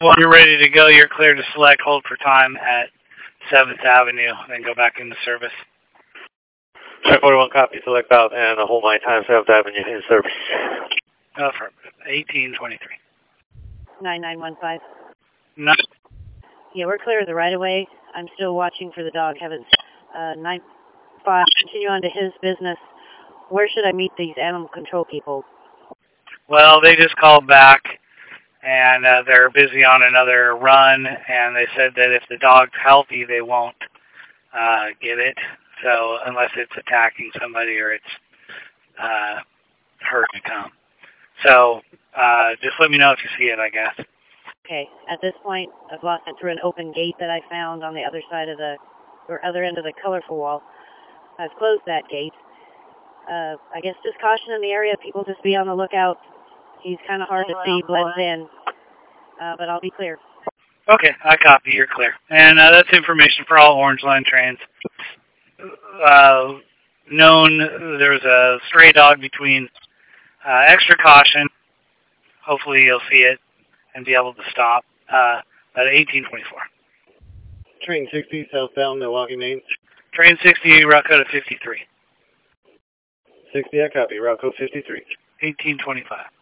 When you're ready to go, you're clear to select hold for time at 7th Avenue, then go back into service. Train 41 copy, select out and hold my time, 7th Avenue in service. Affirmative. 1823. 9915. No. Yeah, we're clear of the right of way. I'm still watching for the dog. Heavens. 95. Continue on to his business. Where should I meet these animal control people? Well, they just called back, and they're busy on another run, and they said that if the dog's healthy, they won't get it. So unless it's attacking somebody or it's hurt to come. So just let me know if you see it, I guess. Okay. At this point, I've lost it through an open gate that I found on the other side of the, or other end of the colorful wall. I've closed that gate. I guess just caution in the area. People just be on the lookout. He's kind of hard to see, blends in. But I'll be clear. Okay, I copy. You're clear. And that's information for all Orange Line trains. Known there was a stray dog between extra caution. Hopefully you'll see it and be able to stop at 1824. Train 60, southbound Milwaukee Main. Train 60, route code 53. 60, I copy, route code 53. 1825.